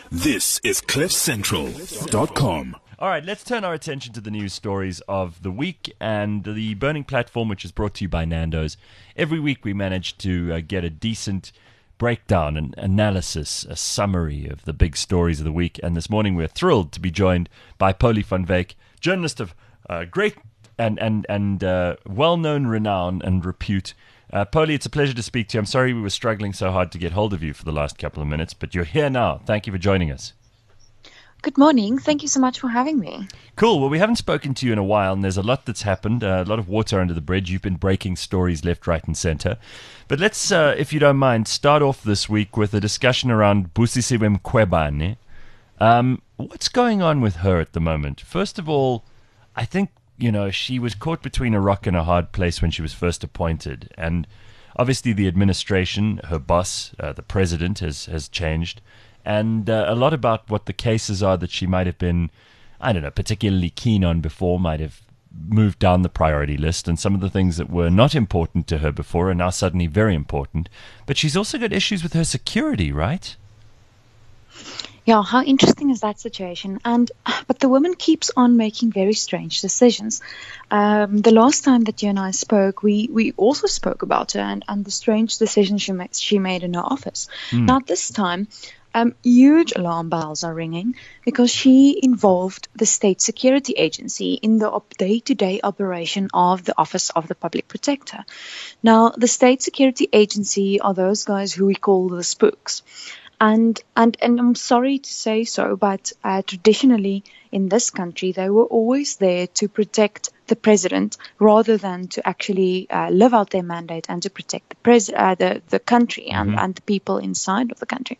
This is CliffCentral.com. All right, let's turn our attention to the news stories of the week and the Burning Platform, which is brought to you by Nando's. Every week we manage to get a decent breakdown, an analysis, a summary of the big stories of the week. And this morning we're thrilled to be joined by Polly van Wyk, journalist of great and well-known renown and repute. Polly, it's a pleasure to speak to you. I'm sorry we were struggling so hard to get hold of you for the last couple of minutes, but you're here now. Thank you for joining us. Good morning. Thank you so much for having me. Cool. Well, we haven't spoken to you in a while, and there's a lot that's happened, a lot of water under the bridge. You've been breaking stories left, right, and center. But let's, if you don't mind, start off this week with a discussion around Busisiwe Mkhwebane. What's going on with her at the moment? First of all, I think, she was caught between a rock and a hard place when she was first appointed. And obviously the administration, her boss, the president, has changed. And a lot about what the cases are that she might have been, particularly keen on before might have moved down the priority list. And some of the things that were not important to her before are now suddenly very important. But she's also got issues with her security, right? Yeah, how interesting is that situation? But the woman keeps on making very strange decisions. The last time that you and I spoke, we also spoke about her and the strange decisions she made in her office. Now this time, huge alarm bells are ringing because she involved the State Security Agency in the day-to-day operation of the Office of the Public Protector. Now, the State Security Agency are those guys who we call the spooks. And I'm sorry to say so, but traditionally in this country, they were always there to protect the president rather than to actually live out their mandate and to protect the country and the people inside of the country.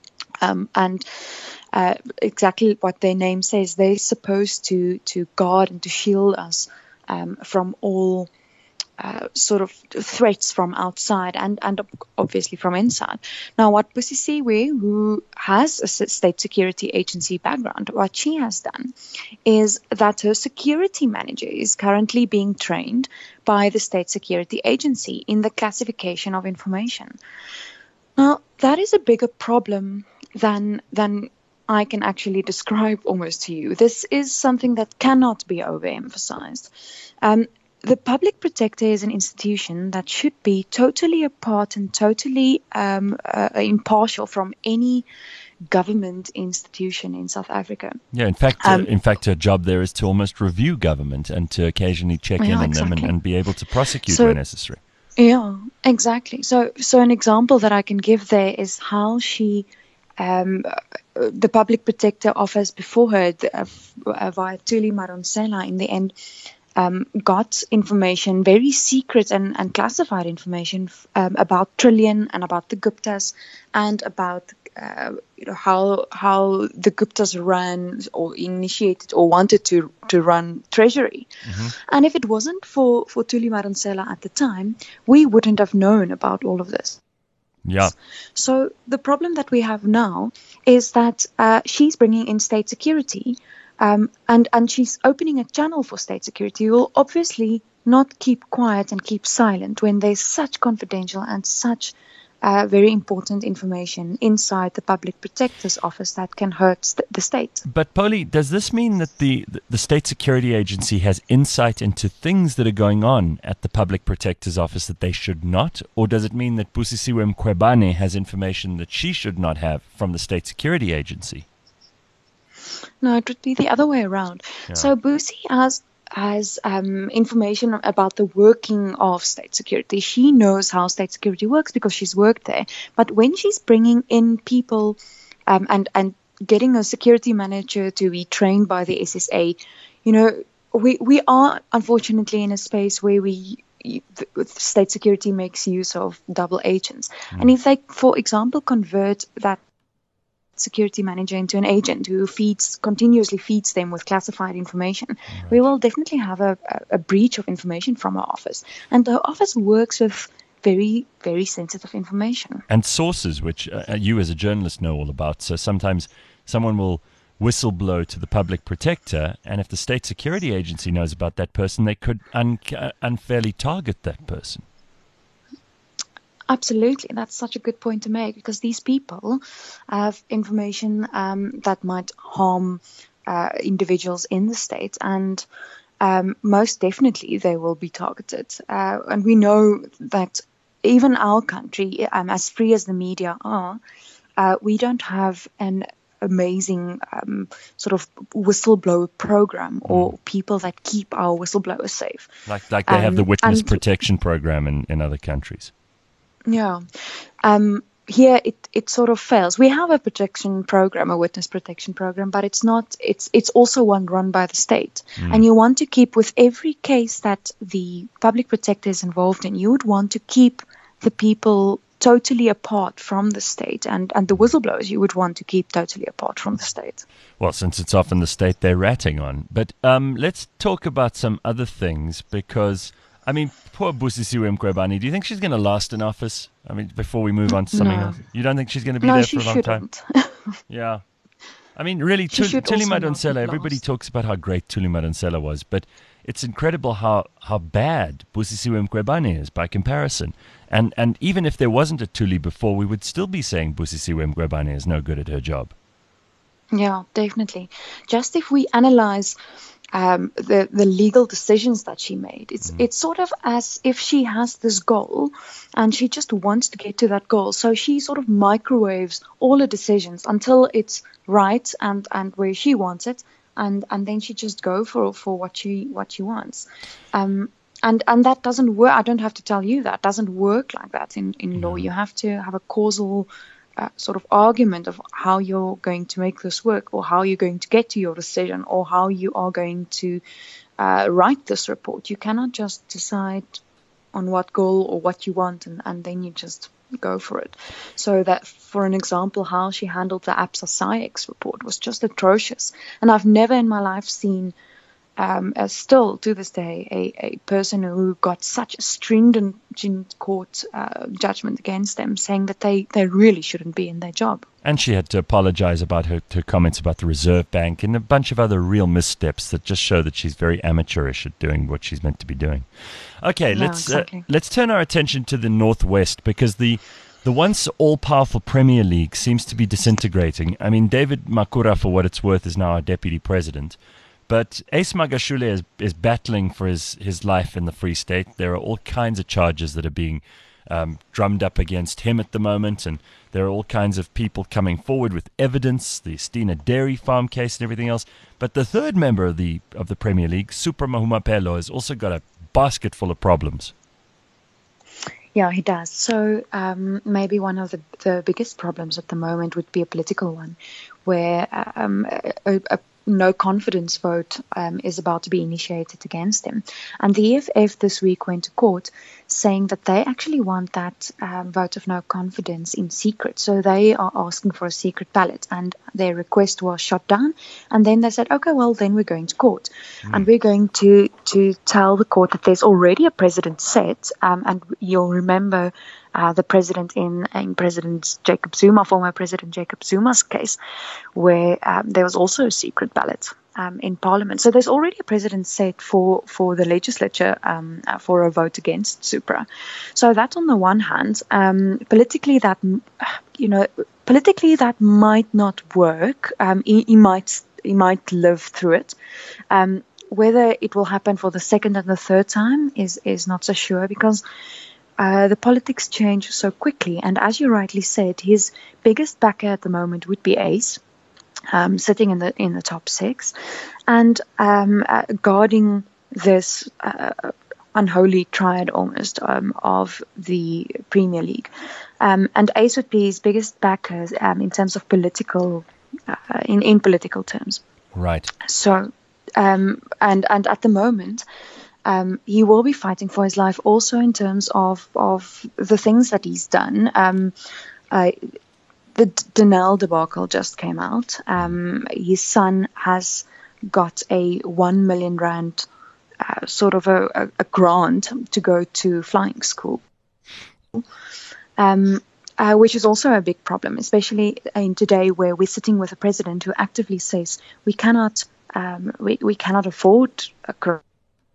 Exactly what their name says, they're supposed to guard and to shield us from all sort of threats from outside and obviously from inside. Now, what Busisiwe, who has a State Security Agency background, what she has done is that her security manager is currently being trained by the State Security Agency in the classification of information. Now, that is a bigger problem than I can actually describe almost to you. This is something that cannot be overemphasized. The Public Protector is an institution that should be totally apart and totally impartial from any government institution in South Africa. Yeah, in fact, her job there is to almost review government and to occasionally check in on them and be able to prosecute where necessary. Yeah, exactly. So an example that I can give there is how she, the Public Protector office before her, via Thuli Madonsela, in the end, got information, very secret and classified information about Trillian and about the Guptas and about how the Guptas ran or initiated or wanted to run Treasury. And if it wasn't for Thuli Madonsela at the time, we wouldn't have known about all of this. Yeah. So the problem that we have now is that she's bringing in state security. And she's opening a channel for state security. You will obviously not keep quiet and keep silent when there's such confidential and such very important information inside the Public Protector's office that can hurt the state. But Polly, does this mean that the State Security Agency has insight into things that are going on at the Public Protector's office that they should not? Or does it mean that Busisiwe Mkhwebane has information that she should not have from the State Security Agency? No, it would be the other way around. Yeah. So Busi has information about the working of state security. She knows how state security works because she's worked there. But when she's bringing in people and getting a security manager to be trained by the SSA, we are unfortunately in a space where state security makes use of double agents. And if they, for example, convert that security manager into an agent who continuously feeds them with classified information, right, we will definitely have a breach of information from our office. And the office works with very, very sensitive information. And sources, which you as a journalist know all about. So sometimes someone will whistleblow to the Public Protector, and if the State Security Agency knows about that person, they could unfairly target that person. Absolutely, that's such a good point to make, because these people have information that might harm individuals in the state, and most definitely they will be targeted. And we know that even our country, as free as the media are, we don't have an amazing sort of whistleblower program or people that keep our whistleblowers safe. Like they have the witness And protection program in other countries. yeah, here it sort of fails. We have a protection program, a witness protection program, but it's not. It's also one run by the state, and you want to keep, with every case that the public protector is involved in, you would want to keep the people totally apart from the state, and the whistleblowers you would want to keep totally apart from the state. Well, since it's often the state they're ratting on. But let's talk about some other things, because, I mean, poor Busisiwe Mkhwebane, do you think she's going to last in office? I mean, before we move on to something No. else. You don't think she's going to be No, there she for a long time? shouldn't. Yeah. I mean, really, She should Thuli also not Madonsela, everybody last. talks about how great Thuli Madonsela was, but it's incredible how bad Busisiwe Mkhwebane is by comparison. And even if there wasn't a Thuli before, we would still be saying Busisiwe Mkhwebane is no good at her job. Yeah, definitely. Just if we analyze the legal decisions that she made, it's sort of as if she has this goal and she just wants to get to that goal. So she sort of microwaves all her decisions until it's right and where she wants it, and then she just go for what she wants. And that doesn't work. I don't have to tell you that doesn't work like that in law. You have to have a causal sort of argument of how you're going to make this work, or how you're going to get to your decision, or how you are going to write this report. You cannot just decide on what goal or what you want and then you just go for it. So that, for an example, how she handled the Absa SciEx report was just atrocious. And I've never in my life seen still to this day, a person who got such a stringent court judgment against them, saying that they really shouldn't be in their job. And she had to apologize about her comments about the Reserve Bank and a bunch of other real missteps that just show that she's very amateurish at doing what she's meant to be doing. Okay, No, let's turn our attention to the Northwest, because the once all-powerful Premier League seems to be disintegrating. I mean, David Makura, for what it's worth, is now our deputy president. But Ace Magashule is battling for his life in the Free State. There are all kinds of charges that are being drummed up against him at the moment, and there are all kinds of people coming forward with evidence, the Stina Dairy Farm case and everything else. But the third member of the Premier League, Supra Mahumapelo, has also got a basket full of problems. Yeah, he does. So maybe one of the biggest problems at the moment would be a political one, where a no confidence vote is about to be initiated against him. And the EFF this week went to court saying that they actually want that vote of no confidence in secret. So they are asking for a secret ballot, and their request was shot down. And then they said, okay, well, then we're going to court. And we're going to tell the court that there's already a precedent set. And you'll remember the president in President Jacob Zuma, former President Jacob Zuma's case, where there was also a secret ballot in Parliament. So there's already a precedent set for the legislature for a vote against Supra. So that, on the one hand, politically that might not work. He might live through it. Whether it will happen for the second and the third time is not so sure, because the politics change so quickly. And as you rightly said, his biggest backer at the moment would be Ace, sitting in the top six, and guarding this unholy triad almost of the Premier League. And Ace would be his biggest backer in terms of political, in political terms. Right. So, and at the moment, he will be fighting for his life also in terms of the things that he's done. The Denel debacle just came out. His son has got a 1 million rand sort of a grant to go to flying school, which is also a big problem, especially in today where we're sitting with a president who actively says we cannot afford a grant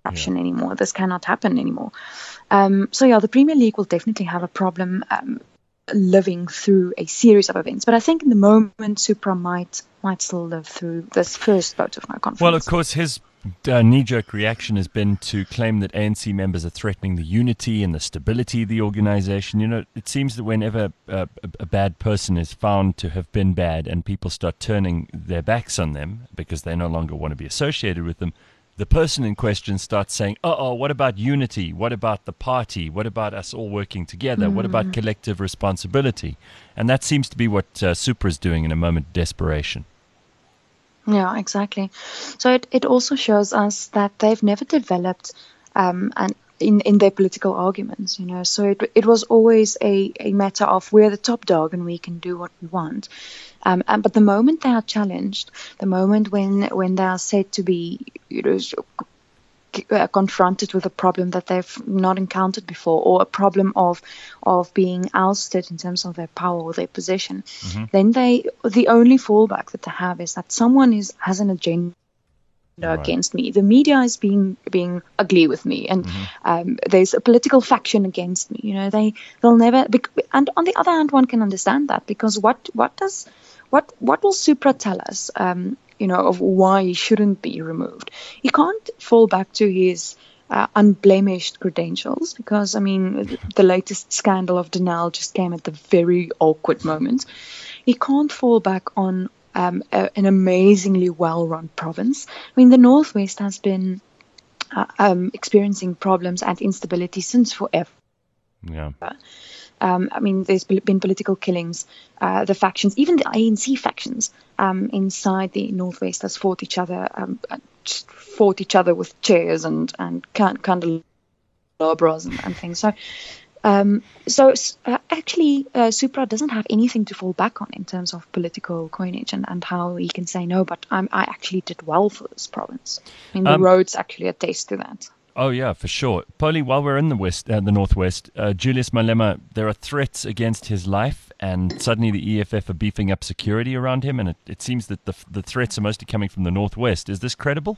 corruption anymore. This cannot happen anymore. So yeah, the Premier League will definitely have a problem living through a series of events. But I think in the moment, Supra might still live through this first vote of no confidence. Well, of course, his knee-jerk reaction has been to claim that ANC members are threatening the unity and the stability of the organization. You know, it seems that whenever a bad person is found to have been bad and people start turning their backs on them because they no longer want to be associated with them, the person in question starts saying, what about unity? What about the party? What about us all working together? What about collective responsibility? And that seems to be what Supra is doing in a moment of desperation. Yeah, exactly. So it also shows us that they've never developed in their political arguments, you know. So it was always a matter of we're the top dog and we can do what we want. But the moment they are challenged, the moment when they are said to be, you know, confronted with a problem that they've not encountered before, or a problem of being ousted in terms of their power or their position, then the only fallback that they have is that someone has an agenda against me. The media is being ugly with me, and there's a political faction against me. You know, they'll never. And on the other hand, one can understand that, because what will Supra tell us? You know, of why he shouldn't be removed. He can't fall back to his unblemished credentials, because, I mean, the latest scandal of Denel just came at the very awkward moment. He can't fall back on an amazingly well-run province. I mean, the Northwest has been experiencing problems and instability since forever. Yeah. I mean, there's been political killings. The factions, even the ANC factions inside the Northwest, has fought each other with chairs and candelabras and things. So actually, Supra doesn't have anything to fall back on in terms of political coinage and how he can say no. But I actually did well for this province. I mean, the roads actually attest to that. Oh, yeah, for sure. Polly, while we're in the Northwest, Julius Malema, there are threats against his life, and suddenly the EFF are beefing up security around him, and it seems that the threats are mostly coming from the Northwest. Is this credible?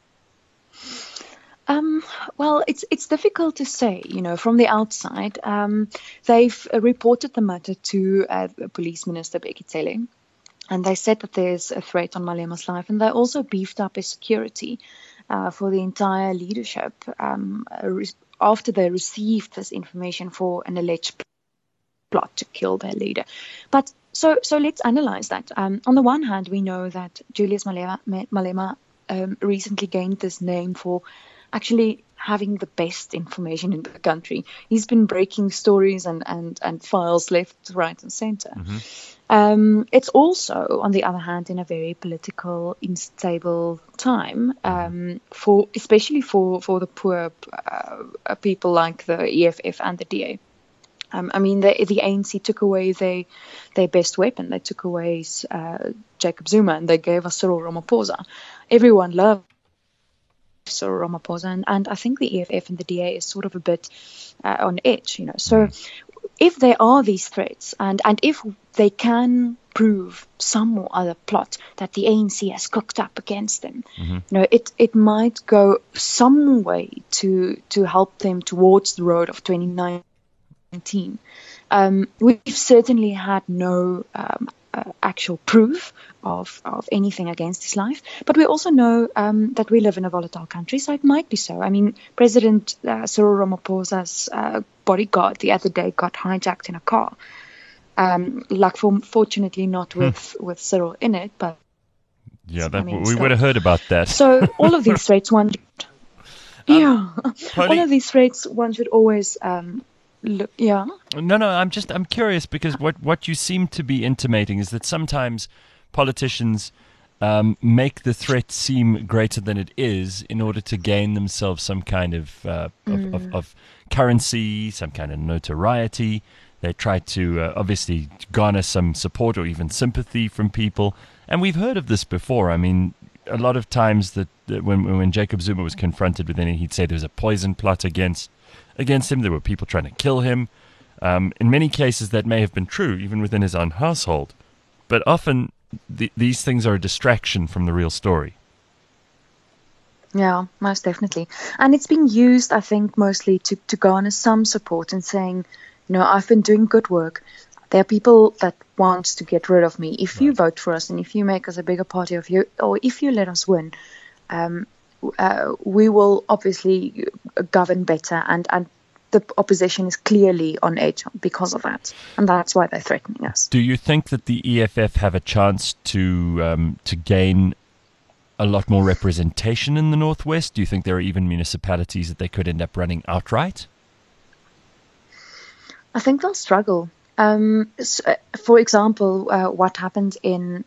Well, it's difficult to say, you know, from the outside. They've reported the matter to Police Minister Bheki Cele, and they said that there's a threat on Malema's life, and they also beefed up his security for the entire leadership after they received this information for an alleged plot to kill their leader. But so let's analyze that. On the one hand, we know that Julius Malema recently gained this name for actually having the best information in the country. He's been breaking stories and files left, right, and center. It's also, on the other hand, in a very political, unstable time, especially for the poor people like the EFF and the DA. I mean, the ANC took away their best weapon. They took away Jacob Zuma, and they gave us Cyril Ramaphosa. Everyone loved Cyril Ramaphosa, and I think the EFF and the DA is sort of a bit on edge, you know. So if there are these threats, and if they can prove some or other plot that the ANC has cooked up against them, you know, it might go some way to help them towards the road of 2019. We've certainly had no actual proof of anything against his life, but we also know that we live in a volatile country, so it might be so. I mean, President Cyril Ramaphosa's bodyguard the other day got hijacked in a car. Fortunately not with Cyril in it, but yeah, we would have heard about that. So all of these threats, all of these threats, one should always look. Yeah. No, I'm curious, because what you seem to be intimating is that sometimes politicians make the threat seem greater than it is in order to gain themselves some kind of currency, some kind of notoriety. They try to obviously garner some support or even sympathy from people. And we've heard of this before. I mean, a lot of times that when Jacob Zuma was confronted with anything, he'd say there was a poison plot against him. There were people trying to kill him. In many cases, that may have been true, even within his own household. But often, these things are a distraction from the real story. Yeah, most definitely. And it's being used, I think, mostly to garner some support and saying, I've been doing good work. There are people that want to get rid of me. If you vote for us and if you make us a bigger party of you, or if you let us win, we will obviously govern better. And the opposition is clearly on edge because of that. And that's why they're threatening us. Do you think that the EFF have a chance to gain a lot more representation in the Northwest? Do you think there are even municipalities that they could end up running outright? I think they'll struggle. For example, what happened in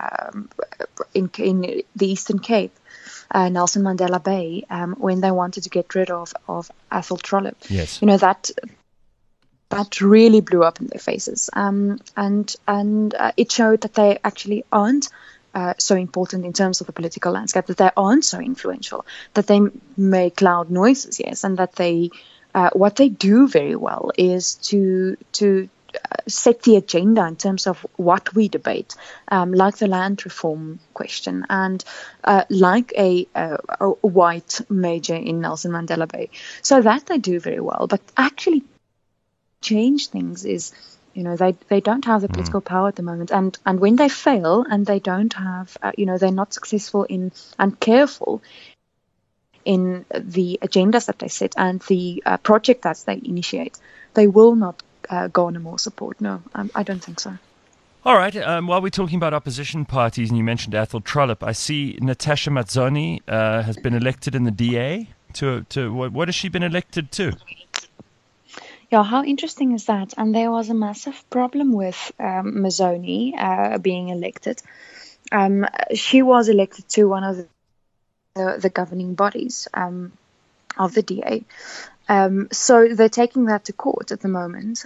the Eastern Cape, Nelson Mandela Bay, when they wanted to get rid of Athol Trollip. Yes. That really blew up in their faces, and it showed that they actually aren't so important in terms of the political landscape, that they aren't so influential, that they make loud noises, yes, and that they what they do very well is to set the agenda in terms of what we debate, like the land reform question, and like a white major in Nelson Mandela Bay. So that they do very well, but actually change things is, they don't have the political power at the moment, and when they fail and they don't have, they're not successful in and careful in the agendas that they set and the project that they initiate, they will not garner more support. No, I don't think so. All right. While we're talking about opposition parties, and you mentioned Athol Trollip, I see Natasha Mazzoni has been elected in the DA. To what has she been elected to? Yeah, how interesting is that? And there was a massive problem with Mazzoni being elected. She was elected to one of the governing bodies of the DA. So they're taking that to court at the moment.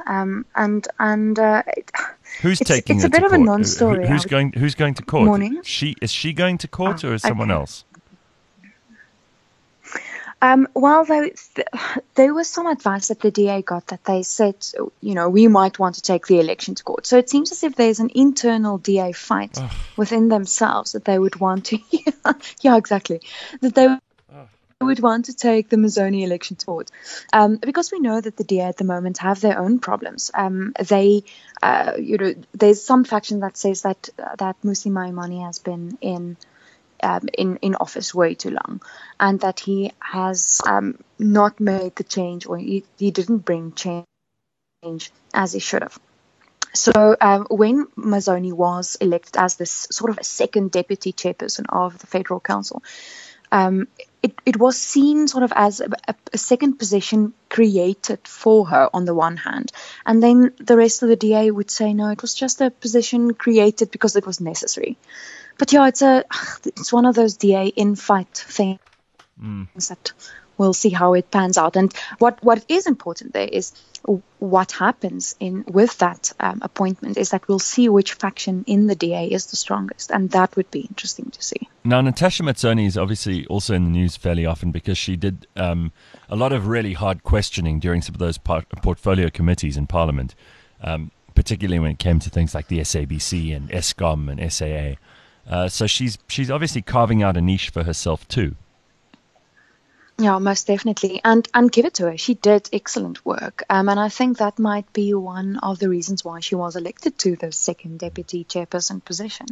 Who's taking it's it to court? It's a bit of a non-story. Who's going to court? Morning. Is she going to court or is someone else? Well, there was some advice that the DA got that they said, we might want to take the election to court. So it seems as if there's an internal DA fight within themselves that they would want to, yeah, exactly, that they would want to take the Mazzoni election to court. Because we know that the DA at the moment have their own problems. There's some faction that says that Mmusi Maimane has been in office way too long, and that he has not made the change, or he didn't bring change as he should have. So when Mazzoni was elected as this sort of a second deputy chairperson of the Federal Council, it was seen sort of as a second position created for her on the one hand, and then the rest of the DA would say no, it was just a position created because it was necessary. But yeah, it's one of those DA infight things that we'll see how it pans out. And what is important there is what happens with that appointment is that we'll see which faction in the DA is the strongest, and that would be interesting to see. Now, Natasha Mazzoni is obviously also in the news fairly often because she did a lot of really hard questioning during some of those portfolio committees in Parliament, particularly when it came to things like the SABC and Eskom and SAA. So she's obviously carving out a niche for herself too. Yeah, most definitely. And give it to her. She did excellent work. And I think that might be one of the reasons why she was elected to the second deputy chairperson position.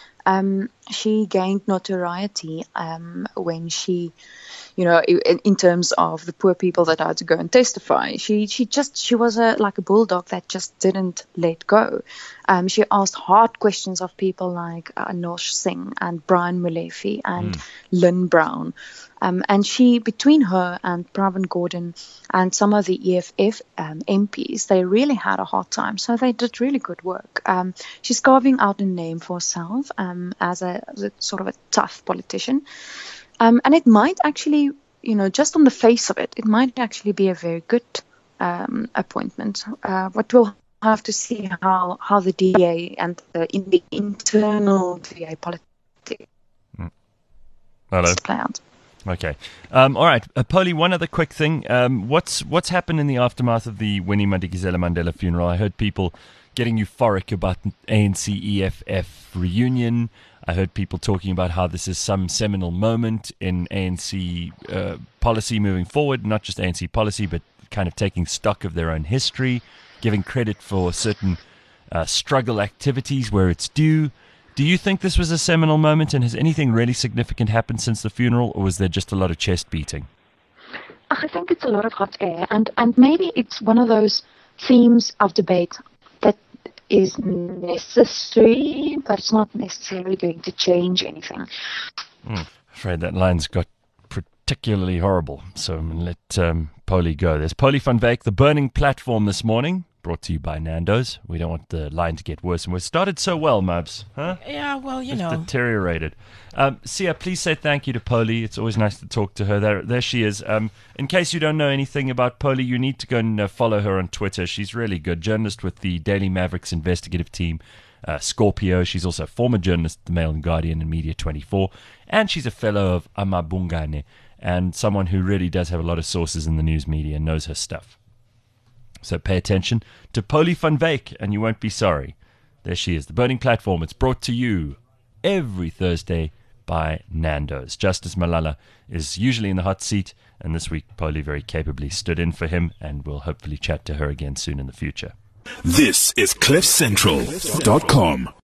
She gained notoriety when she, in terms of the poor people that had to go and testify. She was like a bulldog that just didn't let go. She asked hard questions of people like Anosh Singh and Brian Molefe and Lynn Brown. And she, between her and Pravin Gordhan and some of the EFF MPs, they really had a hard time. So they did really good work. She's carving out a name for herself as a sort of a tough politician. And it might actually, just on the face of it, it might actually be a very good appointment. But we'll have to see how the DA and the internal DA politics play out. Okay. All right. Polly, one other quick thing. What's happened in the aftermath of the Winnie Madikizela Mandela funeral? I heard people getting euphoric about ANC EFF reunion. I heard people talking about how this is some seminal moment in ANC policy moving forward, not just ANC policy, but kind of taking stock of their own history, giving credit for certain struggle activities where it's due. Do you think this was a seminal moment, and has anything really significant happened since the funeral, or was there just a lot of chest beating? I think it's a lot of hot air, and maybe it's one of those themes of debate that is necessary, but it's not necessarily going to change anything. Afraid that line's got particularly horrible, so I'm going to let Polly go. There's Polly van Wyk, the burning platform this morning, brought to you by Nando's. We don't want the line to get worse and worse. Started so well, Mubs, huh? Yeah, well, you Just know. deteriorated. Sia, please say thank you to Polly. It's always nice to talk to her. There she is. In case you don't know anything about Polly, you need to go and follow her on Twitter. She's really good. Journalist with the Daily Mavericks investigative team, Scorpio. She's also a former journalist at the Mail and Guardian and Media 24. And she's a fellow of Amabungane, and someone who really does have a lot of sources in the news media and knows her stuff. So pay attention to Polly van Wyk, and you won't be sorry. There she is, the burning platform. It's brought to you every Thursday by Nando's. Justice Malala is usually in the hot seat, and this week Polly very capably stood in for him, and we'll hopefully chat to her again soon in the future. This is CliffCentral.com.